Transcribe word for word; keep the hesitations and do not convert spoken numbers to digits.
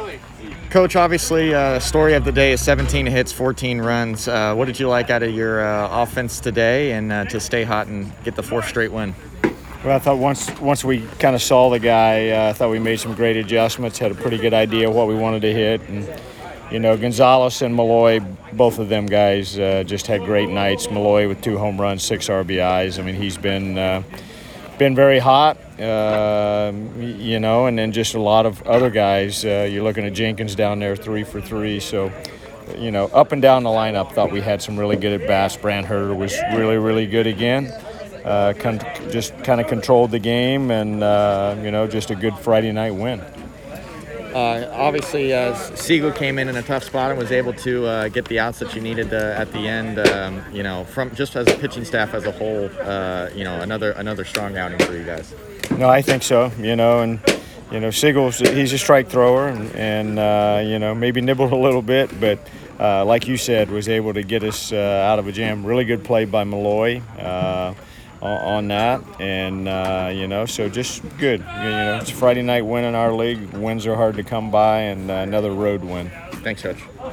Coach, obviously, uh, story of the day is seventeen hits, fourteen runs. Uh, what did you like out of your uh, offense today, and uh, to stay hot and get the fourth straight win? Well, I thought once once we kind of saw the guy, uh, I thought we made some great adjustments, had a pretty good idea of what we wanted to hit. And, you know, Gonzalez and Malloy, both of them guys uh, just had great nights. Malloy with two home runs, six R B Is. I mean, he's been uh, been very hot, uh, you know, and then just a lot of other guys. Uh, you're looking at Jenkins down there, three for three. So, you know, up and down the lineup, thought we had some really good at-bats. Brant Hurter was really, really good again. Uh, con- just kind of controlled the game, and uh, you know, just a good Friday night win. Uh, obviously, uh, Siegel came in in a tough spot and was able to uh, get the outs that you needed uh, at the end. Um, you know, from just as a pitching staff as a whole, uh, you know, another another strong outing for you guys. No, I think so. You know, and you know, Siegel's he's a strike thrower, and, and uh, you know, maybe nibbled a little bit, but uh, like you said, was able to get us uh, out of a jam. Really good play by Malloy. Uh, on that, and uh, you know, so just good. You know, it's a Friday night win in our league. Wins are hard to come by, and uh, another road win. Thanks, Coach.